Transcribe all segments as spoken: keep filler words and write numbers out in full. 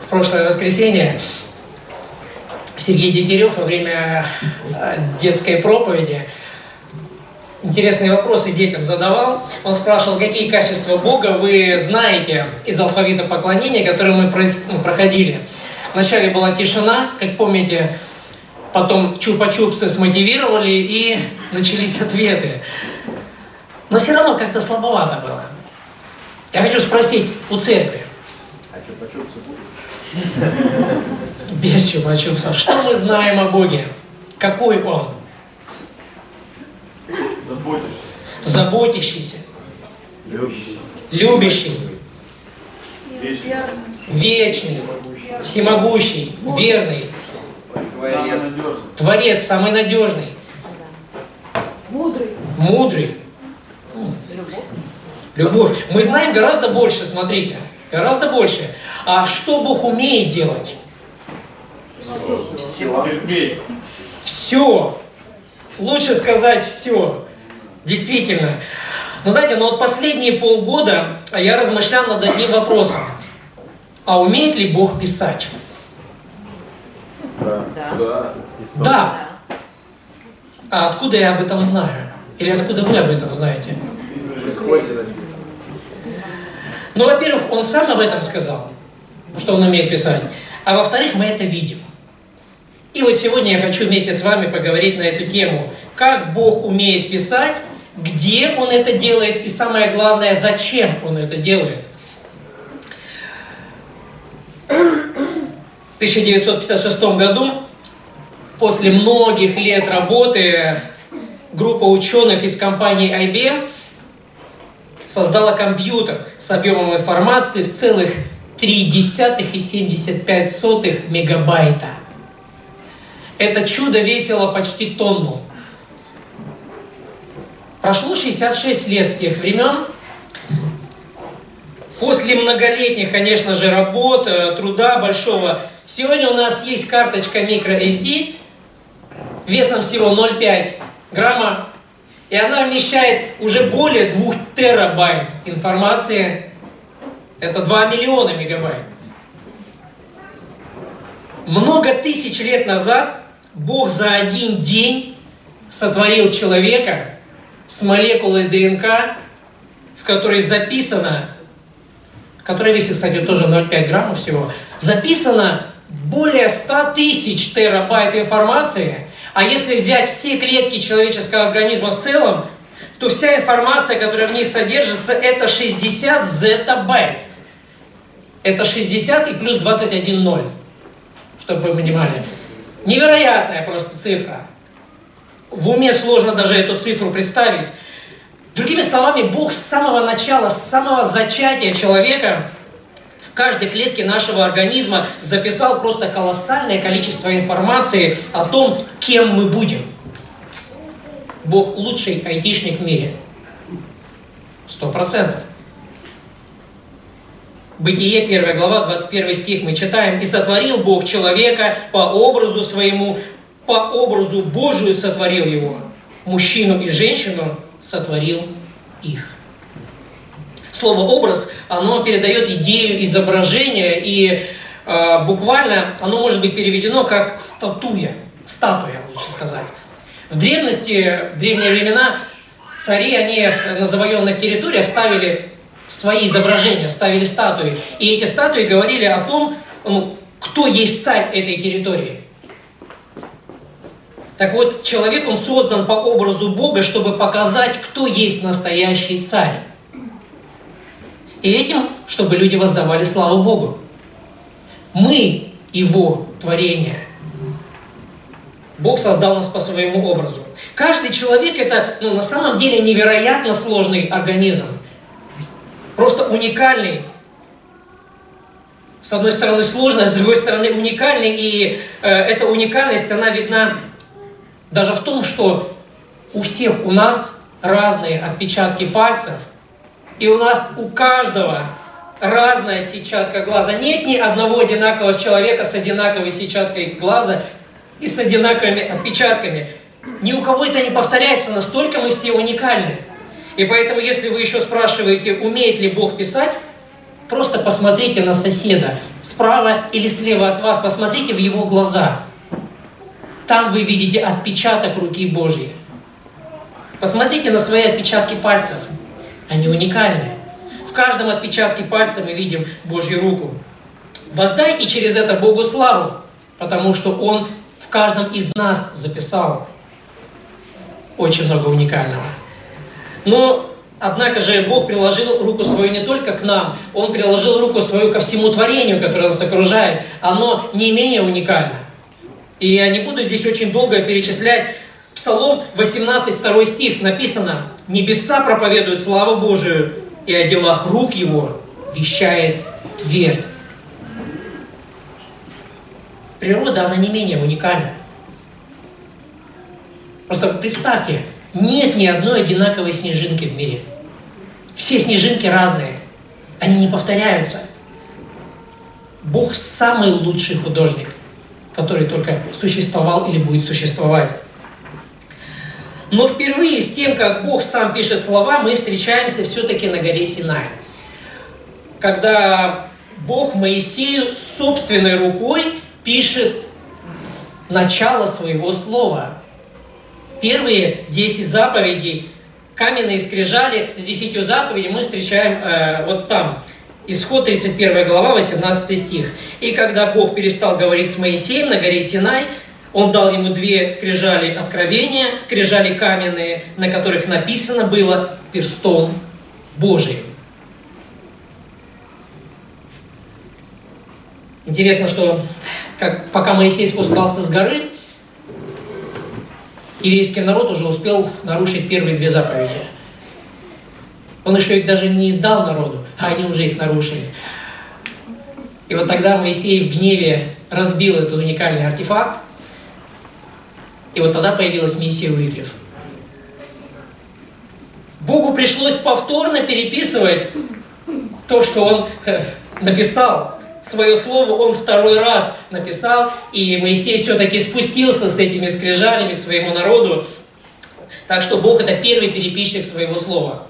прошлое воскресенье Сергей Дегтярев во время детской проповеди интересные вопросы детям задавал. Он спрашивал, какие качества Бога вы знаете из алфавита поклонения, который мы проходили. Вначале была тишина, как помните, потом чупа-чупсы смотивировали и начались ответы. Но все равно как-то слабовато было. Я хочу спросить у церкви. А чупа-чупсы будут? Без чупа-чупсов. Что мы знаем о Боге? Какой Он? Заботишься. Заботящийся. Любящий. Любящий. Вечный. Вечный. Всемогущий. Верный. Самый надежный. Творец. Самый надежный. Мудрый. Мудрый. Любовь. Любовь. Мы знаем гораздо больше, смотрите. Гораздо больше. А что Бог умеет делать? Терпеть. Все. Лучше сказать все. Действительно. Но знаете, но вот последние полгода я размышлял над одним вопросом. А умеет ли Бог писать? Да. Да. Да. А откуда я об этом знаю? Или откуда вы об этом знаете? Ну, во-первых, он сам об этом сказал, что он умеет писать. А во-вторых, мы это видим. И вот сегодня я хочу вместе с вами поговорить на эту тему. Как Бог умеет писать, где Он это делает, и самое главное, зачем Он это делает. В тысяча девятьсот пятьдесят шестом году, после многих лет работы, группа ученых из компании ай би эм создала компьютер с объемом информации в целых три целых семьдесят пять сотых мегабайта. Это чудо весило почти тонну. Прошло шестьдесят шесть лет с тех времен. После многолетних, конечно же, работ, труда большого, сегодня у нас есть карточка microSD весом всего ноль целых пять грамма, и она вмещает уже более двух терабайт информации. Это два миллиона мегабайт. Много тысяч лет назад Бог за один день сотворил человека с молекулой ДНК, в которой записано, которая весит, кстати, тоже ноль целых пять граммов всего, записано более ста тысяч терабайт информации. А если взять все клетки человеческого организма в целом, то вся информация, которая в них содержится, это шестьдесят зеттабайт. Это шестьдесят и плюс двадцать один ноль, чтобы вы понимали. Невероятная просто цифра. В уме сложно даже эту цифру представить. Другими словами, Бог с самого начала, с самого зачатия человека в каждой клетке нашего организма записал просто колоссальное количество информации о том, кем мы будем. Бог лучший айтишник в мире. Сто процентов. Бытие, первая глава, двадцать первый стих, мы читаем: «И сотворил Бог человека по образу своему, по образу Божию сотворил его, мужчину и женщину сотворил их». Слово «образ», оно передает идею изображения, и э, буквально оно может быть переведено как «статуя», «статуя», лучше сказать. В древности, в древние времена цари, они на завоеванных территориях ставили свои изображения, ставили статуи. И эти статуи говорили о том, ну, кто есть царь этой территории. Так вот, человек, он создан по образу Бога, чтобы показать, кто есть настоящий царь. И этим, чтобы люди воздавали славу Богу. Мы Его творение. Бог создал нас по своему образу. Каждый человек — это, ну, на самом деле невероятно сложный организм. Просто уникальный. С одной стороны сложный, а с другой стороны уникальный. И э, эта уникальность, она видна даже в том, что у всех у нас разные отпечатки пальцев. И у нас у каждого разная сетчатка глаза. Нет ни одного одинакового человека с одинаковой сетчаткой глаза и с одинаковыми отпечатками. Ни у кого это не повторяется, настолько мы все уникальны. И поэтому, если вы еще спрашиваете, умеет ли Бог писать, Просто посмотрите на соседа, справа или слева от вас, посмотрите в его глаза. Там вы видите отпечаток руки Божьей. Посмотрите на свои отпечатки пальцев. Они уникальные. В каждом отпечатке пальца мы видим Божью руку. Воздайте через это Богу славу, потому что Он в каждом из нас записал очень много уникального. Но, однако же, Бог приложил руку свою не только к нам, Он приложил руку свою ко всему творению, которое нас окружает. Оно не менее уникально. И я не буду здесь очень долго перечислять. Псалом восемнадцать, второй стих написано: «Небеса проповедуют славу Божию, и о делах рук Его вещает твердь». Природа, она не менее уникальна. Просто представьте, нет ни одной одинаковой снежинки в мире. Все снежинки разные, они не повторяются. Бог самый лучший художник, который только существовал или будет существовать. Но впервые с тем, как Бог сам пишет слова, мы встречаемся все-таки на горе Синай. Когда Бог Моисею собственной рукой пишет начало своего слова. Первые десять заповедей, каменные скрижали с десятью заповедями мы встречаем э, вот там. Исход тридцать первая глава, восемнадцатый стих. «И когда Бог перестал говорить с Моисеем на горе Синай, Он дал ему две скрижали откровения, скрижали каменные, на которых написано было перстом Божиим». Интересно, что как, пока Моисей спускался с горы, еврейский народ уже успел нарушить первые две заповеди. Он еще их даже не дал народу, а они уже их нарушили. И вот тогда Моисей в гневе разбил этот уникальный артефакт, и вот тогда появилась миссия Уиклиф. Богу пришлось повторно переписывать то, что Он написал. Свое слово Он второй раз написал, и Моисей все-таки спустился с этими скрижалями к своему народу. Так что Бог — это первый переписчик своего слова.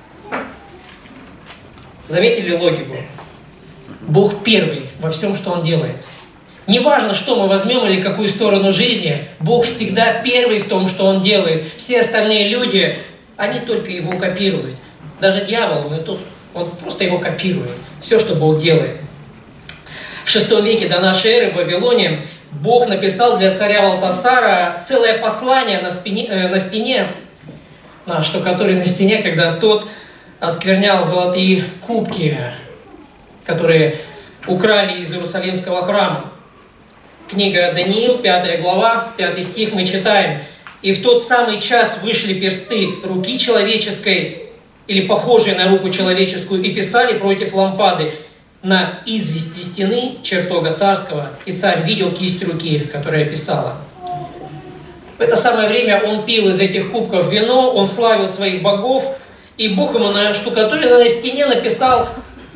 Заметили логику? Бог первый во всем, что Он делает. Неважно, что мы возьмем или какую сторону жизни, Бог всегда первый в том, что Он делает. Все остальные люди, они только Его копируют. Даже дьявол, он и тут, он просто Его копирует. Все, что Бог делает. В шестом веке до нашей эры в Вавилоне Бог написал для царя Валтасара целое послание на, спине, э, на стене, на штукатуре на стене, когда тот осквернял золотые кубки, которые украли из Иерусалимского храма. Книга Даниил, пятая глава, пятый стих мы читаем: «И в тот самый час вышли персты руки человеческой, или похожие на руку человеческую, и писали против лампады на извести стены чертога царского, и царь видел кисть руки, которая писала». В это самое время он пил из этих кубков вино, он славил своих богов, и Бог ему на штукатуре на стене написал: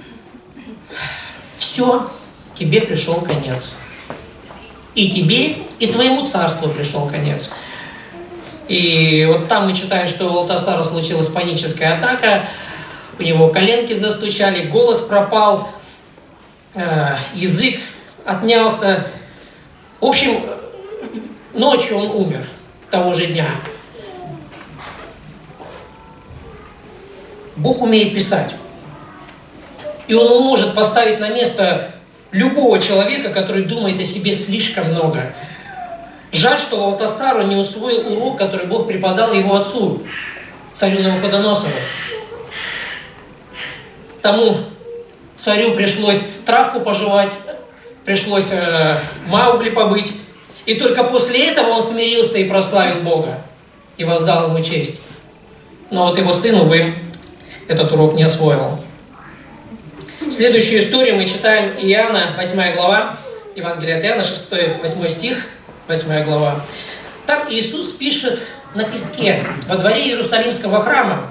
«Все, тебе пришел конец. И тебе, и твоему царству пришел конец». И вот там мы читаем, что у Валтасара случилась паническая атака, у него коленки застучали, голос пропал, язык отнялся. В общем, ночью он умер, того же дня. Бог умеет писать. И Он может поставить на место любого человека, который думает о себе слишком много. Жаль, что Валтасару не усвоил урок, который Бог преподал его отцу, царю Навуходоносору. Тому царю пришлось травку пожевать, пришлось э, Маугли побыть. И только после этого он смирился и прославил Бога, и воздал ему честь. Но вот его сын, увы, этот урок не освоил. Следующую историю мы читаем Иоанна, восьмая глава, Евангелие от Иоанна, шестой, восьмой стих, восьмая глава. Там Иисус пишет на песке во дворе Иерусалимского храма.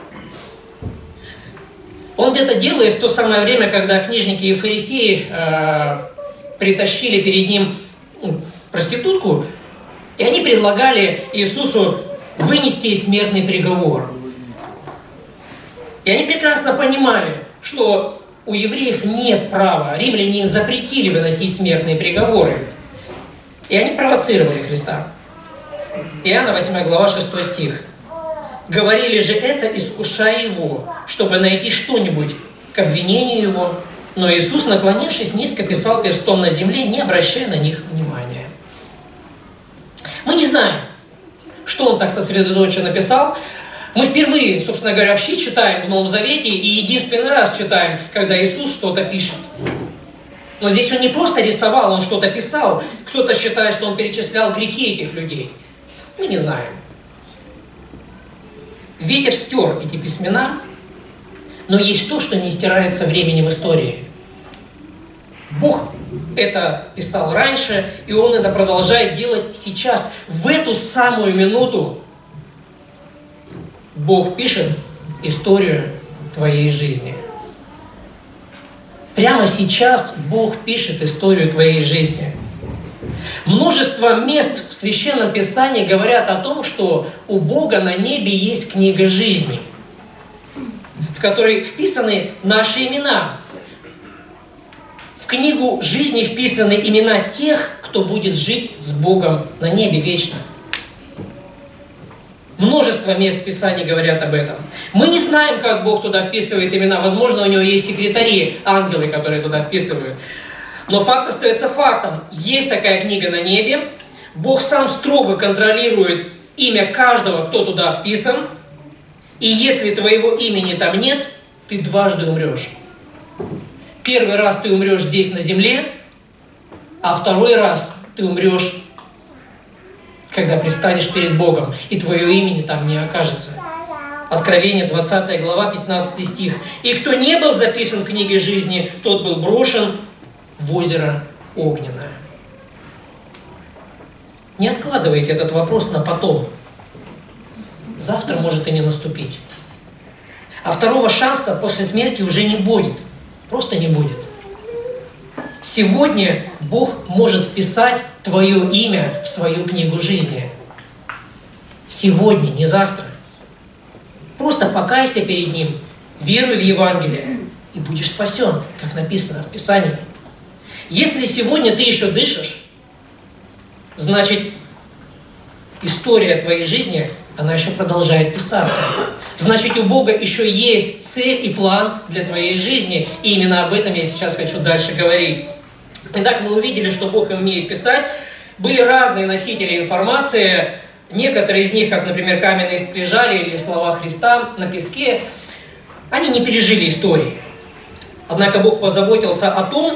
Он это делает в то самое время, когда книжники и фарисеи э, притащили перед ним проститутку, и они предлагали Иисусу вынести ей смертный приговор. И они прекрасно понимали, что у евреев нет права. Римляне им запретили выносить смертные приговоры. И они провоцировали Христа. Иоанна восьмая глава, шестой стих. «Говорили же это, искушая его, чтобы найти что-нибудь к обвинению его. Но Иисус, наклонившись, низко писал перстом на земле, не обращая на них внимания». Мы не знаем, что он так сосредоточенно написал. Мы впервые, собственно говоря, вообще читаем в Новом Завете и единственный раз читаем, когда Иисус что-то пишет. Но здесь он не просто рисовал, он что-то писал. Кто-то считает, что он перечислял грехи этих людей. Мы не знаем. Ветер стер эти письмена, но есть то, что не стирается временем истории. Бог это писал раньше, и Он это продолжает делать сейчас. В эту самую минуту Бог пишет историю твоей жизни. Прямо сейчас Бог пишет историю твоей жизни. Множество мест в Священном Писании говорят о том, что у Бога на небе есть книга жизни, в которой вписаны наши имена. В книгу жизни вписаны имена тех, кто будет жить с Богом на небе вечно. Множество мест в Писании говорят об этом. Мы не знаем, как Бог туда вписывает имена. Возможно, у него есть секретари, ангелы, которые туда вписывают. Но факт остается фактом. Есть такая книга на небе. Бог сам строго контролирует имя каждого, кто туда вписан. И если твоего имени там нет, ты дважды умрешь. Первый раз ты умрешь здесь на земле, а второй раз ты умрешь, когда предстанешь перед Богом, и твое имени там не окажется. Откровение, двадцатая глава, пятнадцатый стих. «И кто не был записан в книге жизни, тот был брошен в озеро огненное». Не откладывайте этот вопрос на потом. Завтра может и не наступить. А второго шанса после смерти уже не будет. Просто не будет. Сегодня Бог может вписать твое имя в свою книгу жизни. Сегодня, не завтра. Просто покайся перед Ним, веруй в Евангелие, и будешь спасен, как написано в Писании. Если сегодня ты еще дышишь, значит, история твоей жизни, она еще продолжает писаться. Значит, у Бога еще есть цель и план для твоей жизни. И именно об этом я сейчас хочу дальше говорить. Итак, мы увидели, что Бог умеет писать. Были разные носители информации. Некоторые из них, как, например, каменные скрижали или слова Христа на песке, они не пережили истории. Однако Бог позаботился о том,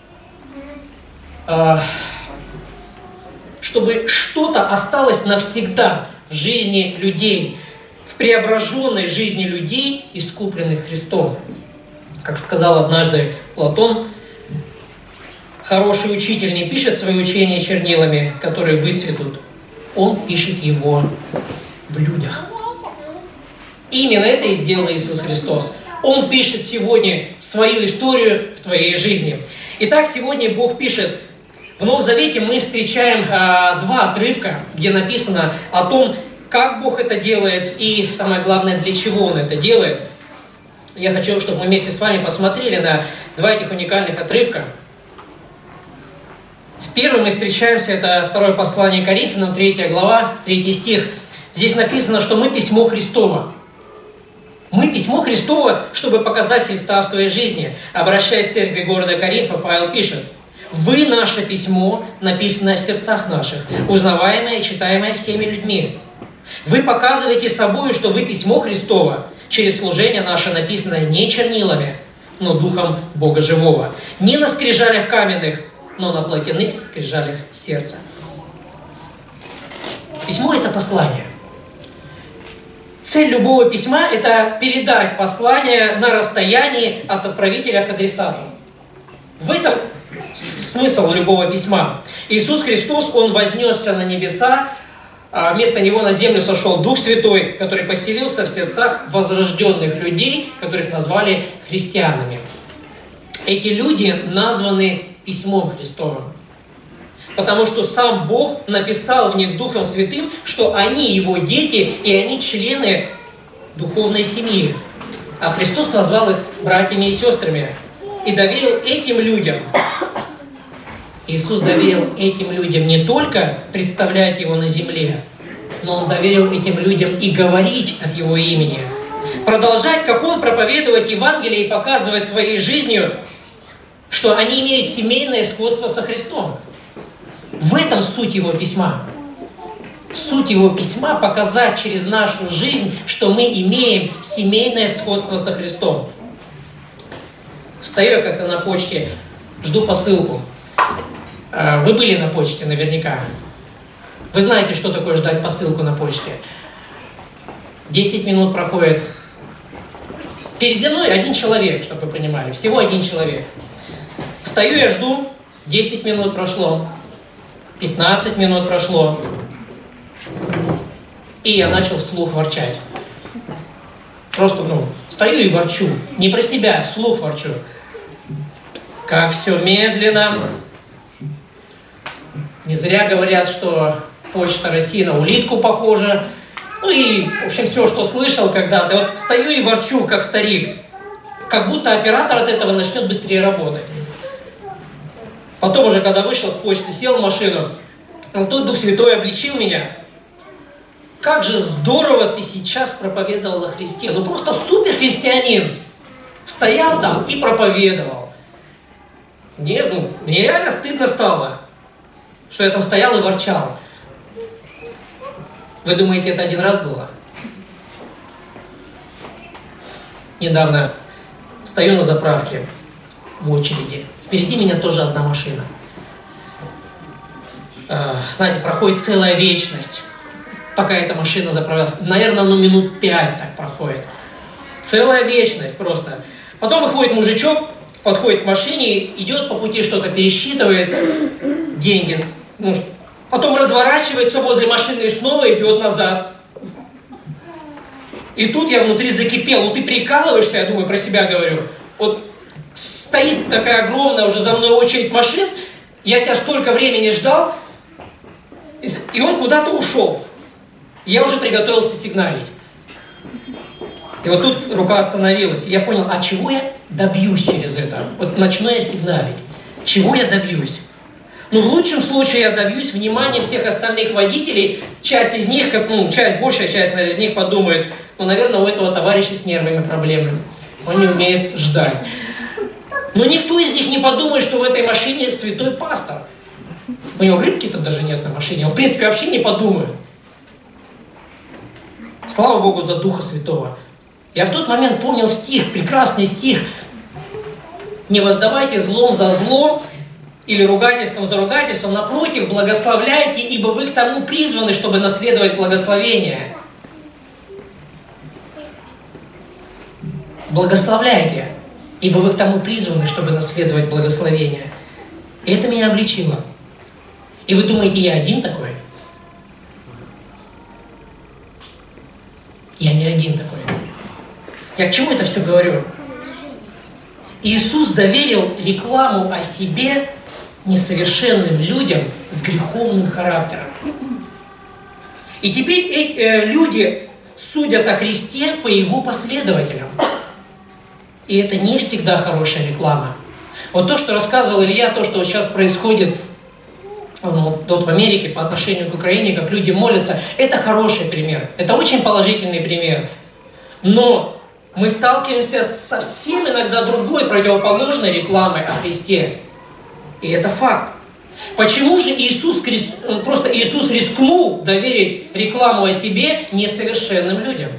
чтобы что-то осталось навсегда в жизни людей, в преображенной жизни людей, искупленных Христом. Как сказал однажды Платон, хороший учитель не пишет свои учения чернилами, которые выцветут. Он пишет его в людях. Именно это и сделал Иисус Христос. Он пишет сегодня свою историю в твоей жизни. Итак, сегодня Бог пишет. В Новом Завете мы встречаем а, два отрывка, где написано о том, как Бог это делает и, самое главное, для чего Он это делает. Я хочу, чтобы мы вместе с вами посмотрели на два этих уникальных отрывка. С первым мы встречаемся, это второе послание Коринфянам, третья глава, третий стих. Здесь написано, что мы письмо Христово. Мы письмо Христово, чтобы показать Христа в своей жизни. Обращаясь к церкви города Коринфа, Павел пишет: «Вы наше письмо, написанное в сердцах наших, узнаваемое и читаемое всеми людьми. Вы показываете собою, что вы письмо Христово, через служение наше, написанное не чернилами, но Духом Бога Живого, не на скрижалях каменных, но на плотяных скрижалях сердца». Письмо – это послание. Цель любого письма – это передать послание на расстоянии от отправителя к адресату. В этом смысл любого письма. Иисус Христос, Он вознесся на небеса, а вместо Него на землю сошел Дух Святой, который поселился в сердцах возрожденных людей, которых назвали христианами. Эти люди названы Письмом Христовым, потому что сам Бог написал в них Духом Святым, что они Его дети, и они члены духовной семьи. А Христос назвал их братьями и сестрами. и доверил этим людям. Иисус доверил этим людям не только представлять Его на земле, но Он доверил этим людям и говорить от Его имени. Продолжать, как Он, проповедовать Евангелие и показывать своей жизнью, что они имеют семейное сходство со Христом. В этом суть Его письма. Суть Его письма – показать через нашу жизнь, что мы имеем семейное сходство со Христом. Стою я как-то на почте, жду посылку. Вы были на почте наверняка. Вы знаете, что такое ждать посылку на почте. Десять минут проходит. Передо мной один человек, чтобы вы понимали. Всего один человек. Стою я, жду. Десять минут прошло. Пятнадцать минут прошло. И я начал вслух ворчать. Просто, ну, стою и ворчу. Не про себя, а вслух ворчу. Как все медленно. Не зря говорят, что Почта России на улитку похожа. Ну и, в общем, все, что слышал когда-то. Вот стою и ворчу, как старик. Как будто оператор от этого начнет быстрее работать. Потом уже, когда вышел с почты, сел в машину, тут Дух Святой обличил меня. Как же здорово ты сейчас проповедовал о Христе. Ну просто супер христианин. Стоял там и проповедовал. Мне, ну, мне реально стыдно стало, что я там стоял и ворчал. Вы думаете, это один раз было? Недавно стою на заправке в очереди. Впереди меня тоже одна машина. Знаете, проходит целая вечность, пока эта машина заправлялась. Наверное, ну минут пять так проходит. Целая вечность просто. Потом выходит мужичок, подходит к машине, идет по пути что-то пересчитывает, деньги. Ну, потом разворачивается возле машины и снова идет назад. И тут я внутри закипел. Ну ты прикалываешься, я думаю, про себя говорю. Вот стоит такая огромная уже за мной очередь машин, я тебя столько времени ждал, и он куда-то ушел. Я уже приготовился сигналить. И вот тут рука остановилась, и я понял, а чего я добьюсь через это? Вот начну я сигналить. Чего я добьюсь? Ну, в лучшем случае я добьюсь внимания всех остальных водителей. Часть из них, как, ну, часть, большая часть, наверное, из них подумает, ну, наверное, у этого товарища с нервами проблемы. Он не умеет ждать. Но никто из них не подумает, что в этой машине святой пастор. У него рыбки-то даже нет на машине. Он, в принципе, вообще не подумает. Слава Богу за Духа Святого. Я в тот момент помнил стих, прекрасный стих. Не воздавайте злом за зло или ругательством за ругательством. Напротив, благословляйте, ибо вы к тому призваны, чтобы наследовать благословение. Благословляйте, ибо вы к тому призваны, чтобы наследовать благословение. И это меня обличило. И вы думаете, я один такой? Я не один такой. Я к чему это все говорю? Иисус доверил рекламу о себе несовершенным людям с греховным характером. И теперь эти э, люди судят о Христе по Его последователям. И это не всегда хорошая реклама. Вот то, что рассказывал Илья, то, что вот сейчас происходит ну, вот в Америке по отношению к Украине, как люди молятся, это хороший пример. Это очень положительный пример. Но мы сталкиваемся с совсем иногда другой противоположной рекламой о Христе. И это факт. Почему же Иисус, просто Иисус рискнул доверить рекламу о себе несовершенным людям?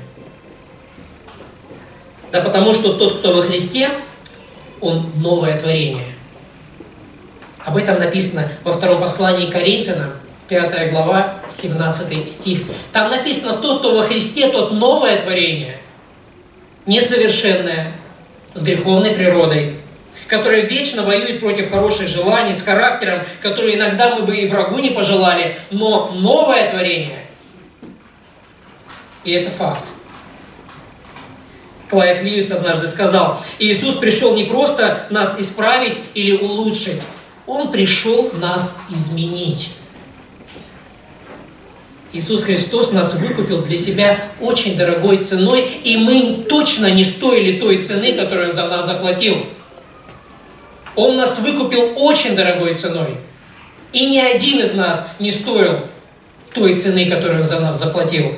Да потому что тот, кто во Христе, он новое творение. Об этом написано во втором послании к Коринфянам, пятая глава, семнадцатый стих. Там написано, тот, кто во Христе, тот новое творение, несовершенное, с греховной природой, которое вечно воюет против хороших желаний, с характером, который иногда мы бы и врагу не пожелали, но новое творение. И это факт. Клайв Льюис однажды сказал, Иисус пришел не просто нас исправить или улучшить, Он пришел нас изменить. Иисус Христос нас выкупил для себя очень дорогой ценой, и мы точно не стоили той цены, которую Он за нас заплатил. Он нас выкупил очень дорогой ценой. И ни один из нас не стоил той цены, которую Он за нас заплатил.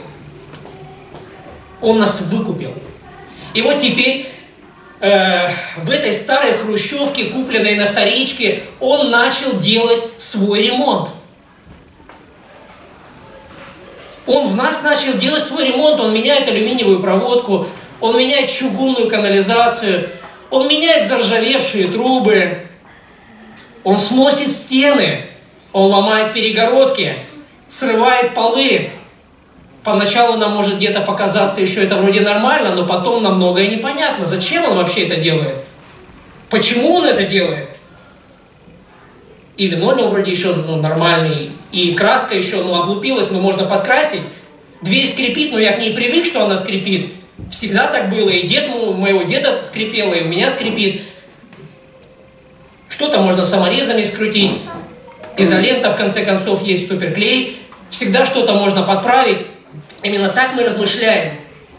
Он нас выкупил. И вот теперь э, в этой старой хрущевке, купленной на вторичке, Он начал делать свой ремонт. Он в нас начал делать свой ремонт, Он меняет алюминиевую проводку, Он меняет чугунную канализацию, Он меняет заржавевшие трубы, Он сносит стены, Он ломает перегородки, срывает полы. Поначалу нам может где-то показаться еще это вроде нормально, но потом нам многое непонятно. Зачем Он вообще это делает? Почему Он это делает? И линолеум вроде еще ну, нормальный, и краска еще ну, облупилась, но можно подкрасить. Дверь скрипит, но я к ней привык, что она скрипит. Всегда так было, и дед моего деда скрипело, и у меня скрипит. Что-то можно саморезами скрутить. Изолента, в конце концов, есть суперклей. Всегда что-то можно подправить. Именно так мы размышляем.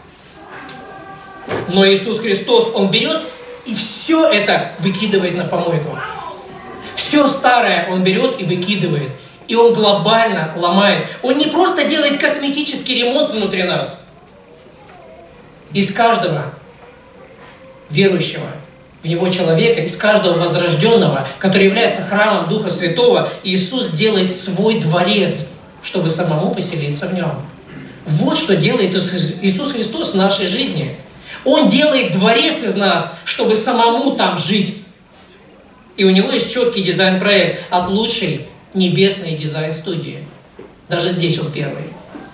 Но Иисус Христос, Он берет и все это выкидывает на помойку. Все старое Он берет и выкидывает. И Он глобально ломает. Он не просто делает косметический ремонт внутри нас. Из каждого верующего в Него человека, из каждого возрожденного, который является храмом Духа Святого, Иисус делает свой дворец, чтобы самому поселиться в нем. Вот что делает Иисус Христос в нашей жизни. Он делает дворец из нас, чтобы самому там жить. И у Него есть четкий дизайн-проект от лучшей небесной дизайн-студии. Даже здесь Он первый.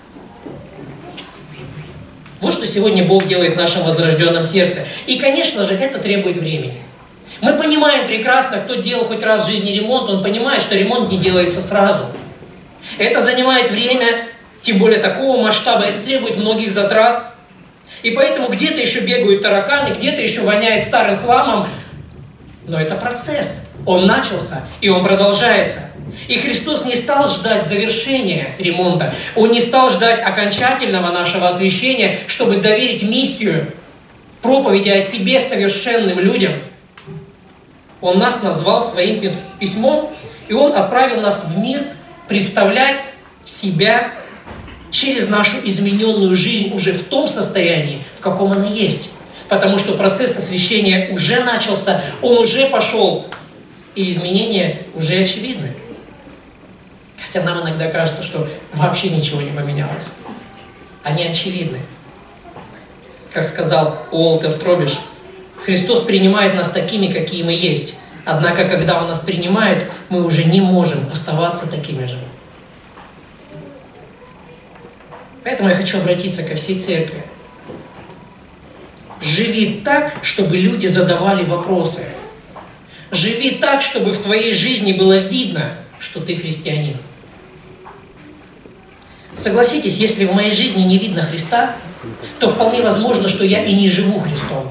Вот что сегодня Бог делает в нашем возрожденном сердце. И, конечно же, это требует времени. Мы понимаем прекрасно, кто делал хоть раз в жизни ремонт, он понимает, что ремонт не делается сразу. Это занимает время, тем более такого масштаба, это требует многих затрат. И поэтому где-то еще бегают тараканы, где-то еще воняет старым хламом. Но это процесс. Он начался, и он продолжается. И Христос не стал ждать завершения ремонта. Он не стал ждать окончательного нашего освящения, чтобы доверить миссию проповеди о себе совершенным людям. Он нас назвал своим письмом, и Он отправил нас в мир представлять себя через нашу измененную жизнь уже в том состоянии, в каком она есть. Потому что процесс освящения уже начался, он уже пошел, и изменения уже очевидны. Хотя нам иногда кажется, что вообще ничего не поменялось. Они очевидны. Как сказал Уолтер Тробиш, Христос принимает нас такими, какие мы есть. Однако, когда Он нас принимает, мы уже не можем оставаться такими же. Поэтому я хочу обратиться ко всей церкви. Живи так, чтобы люди задавали вопросы. Живи так, чтобы в твоей жизни было видно, что ты христианин. Согласитесь, если в моей жизни не видно Христа, то вполне возможно, что я и не живу Христом.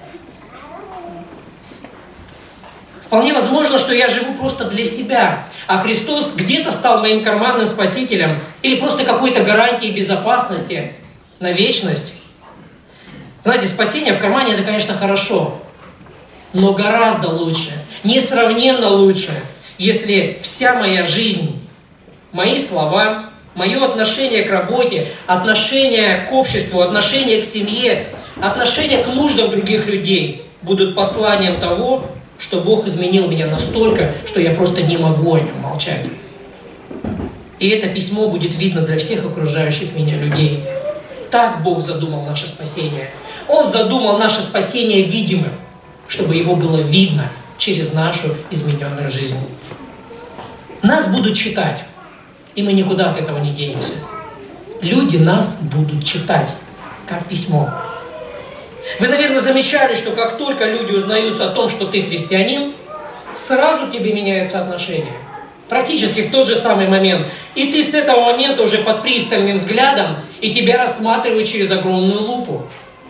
Вполне возможно, что я живу просто для себя, а Христос где-то стал моим карманным спасителем или просто какой-то гарантией безопасности на вечность. Знаете, спасение в кармане – это, конечно, хорошо, но гораздо лучше, несравненно лучше, если вся моя жизнь, мои слова, мое отношение к работе, отношение к обществу, отношение к семье, отношение к нуждам других людей будут посланием того, что Бог изменил меня настолько, что я просто не могу о нем молчать. И это письмо будет видно для всех окружающих меня людей. Так Бог задумал наше спасение. Он задумал наше спасение видимым, чтобы его было видно через нашу измененную жизнь. Нас будут читать, и мы никуда от этого не денемся. Люди нас будут читать, как письмо. Вы, наверное, замечали, что как только люди узнают о том, что ты христианин, сразу тебе меняется отношение. Практически в тот же самый момент. И ты с этого момента уже под пристальным взглядом, и тебя рассматривают через огромную лупу.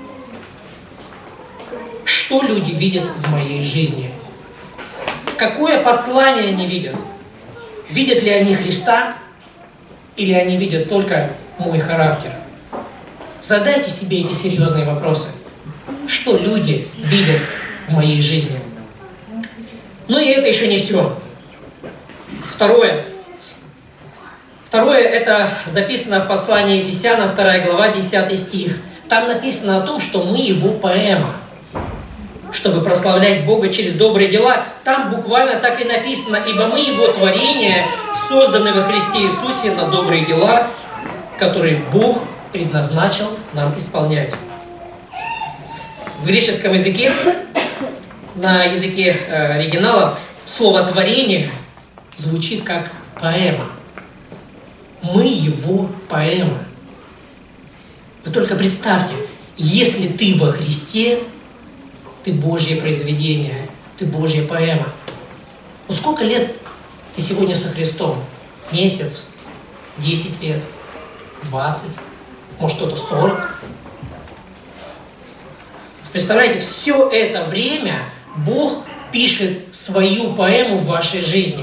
Что люди видят в моей жизни? Какое послание они видят? Видят ли они Христа? Или они видят только мой характер? Задайте себе эти серьезные вопросы. Что люди видят в моей жизни? Но и это еще не все. Второе. Второе, это записано в послании Ефесянам, вторая глава, десятый стих. Там написано о том, что мы Его поэма, чтобы прославлять Бога через добрые дела. Там буквально так и написано: ибо мы Его творение, созданы во Христе Иисусе на добрые дела, которые Бог предназначил нам исполнять. В греческом языке, на языке оригинала, слово «творение» звучит как поэма. Мы Его поэма. Вы только представьте, если ты во Христе, ты Божье произведение, ты Божья поэма. Вот сколько лет ты сегодня со Христом? Месяц? Десять лет? Двадцать? Может, кто-то сорок? Представляете, все это время Бог пишет свою поэму в вашей жизни.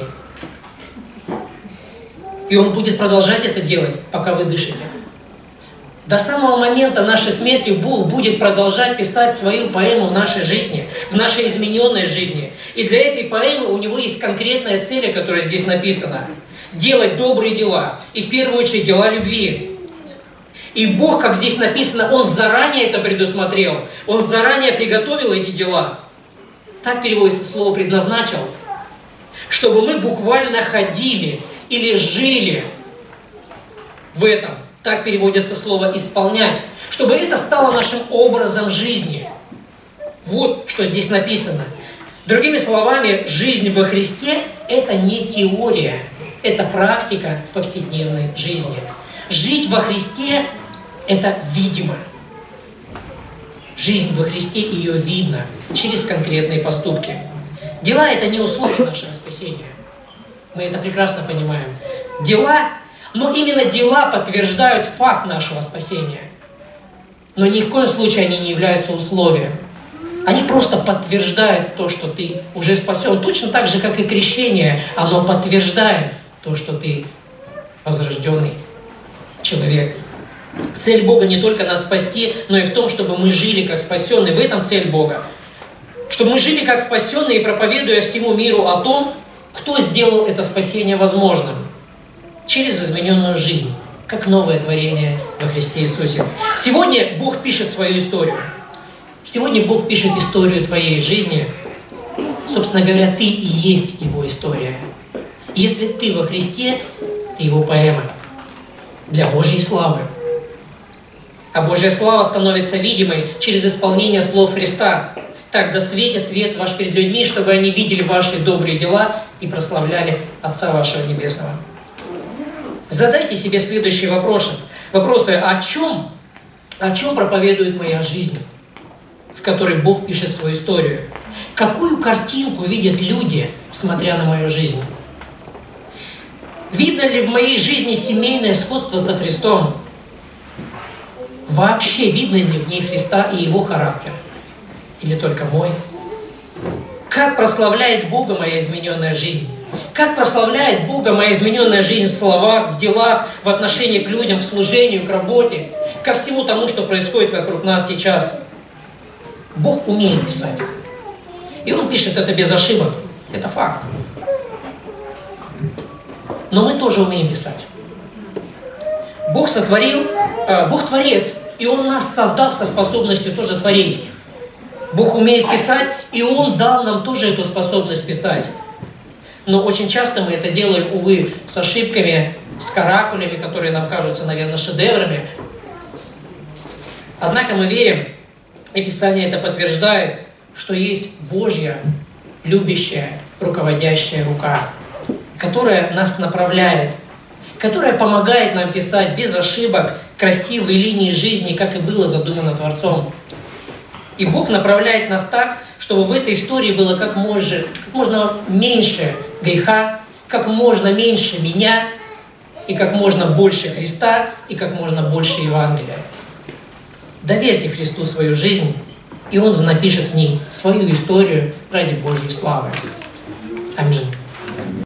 И Он будет продолжать это делать, пока вы дышите. До самого момента нашей смерти Бог будет продолжать писать свою поэму в нашей жизни, в нашей измененной жизни. И для этой поэмы у Него есть конкретная цель, которая здесь написана. Делать добрые дела. И в первую очередь дела любви. И Бог, как здесь написано, Он заранее это предусмотрел. Он заранее приготовил эти дела. Так переводится слово «предназначил». Чтобы мы буквально ходили или жили в этом. Так переводится слово «исполнять». Чтобы это стало нашим образом жизни. Вот что здесь написано. Другими словами, жизнь во Христе – это не теория. Это практика повседневной жизни. Жить во Христе – это видимо. Жизнь во Христе, ее видно через конкретные поступки. Дела – это не условие нашего спасения. Мы это прекрасно понимаем. Дела, но именно дела подтверждают факт нашего спасения. Но ни в коем случае они не являются условием. Они просто подтверждают то, что ты уже спасен. Точно так же, как и крещение, оно подтверждает то, что ты возрожденный человек. Цель Бога не только нас спасти, но и в том, чтобы мы жили как спасенные. В этом цель Бога. Чтобы мы жили как спасенные, проповедуя всему миру о том, кто сделал это спасение возможным. Через измененную жизнь, как новое творение во Христе Иисусе. Сегодня Бог пишет свою историю. Сегодня Бог пишет историю твоей жизни. Собственно говоря, ты и есть Его история. Если ты во Христе, ты Его поэма. Для Божьей славы. А Божья слава становится видимой через исполнение слов Христа. Так да светит свет ваш перед людьми, чтобы они видели ваши добрые дела и прославляли Отца вашего Небесного. Задайте себе следующие вопросы. Вопросы: о чем, о чем проповедует моя жизнь, в которой Бог пишет свою историю? Какую картинку видят люди, смотря на мою жизнь? Видно ли в моей жизни семейное сходство со Христом? Вообще видно ли в ней Христа и Его характер? Или только мой? Как прославляет Бога моя измененная жизнь? Как прославляет Бога моя измененная жизнь в словах, в делах, в отношении к людям, к служению, к работе, ко всему тому, что происходит вокруг нас сейчас? Бог умеет писать. И Он пишет это без ошибок. Это факт. Но мы тоже умеем писать. Бог сотворил, э, Бог творец, и Он нас создал со способностью тоже творить. Бог умеет писать, и Он дал нам тоже эту способность писать. Но очень часто мы это делаем, увы, с ошибками, с каракулями, которые нам кажутся, наверное, шедеврами. Однако мы верим, и Писание это подтверждает, что есть Божья, любящая, руководящая рука, которая нас направляет, которая помогает нам писать без ошибок красивые линии жизни, как и было задумано Творцом. И Бог направляет нас так, чтобы в этой истории было как можно, как можно меньше греха, как можно меньше меня, и как можно больше Христа, и как можно больше Евангелия. Доверьте Христу свою жизнь, и Он напишет в ней свою историю ради Божьей славы. Аминь.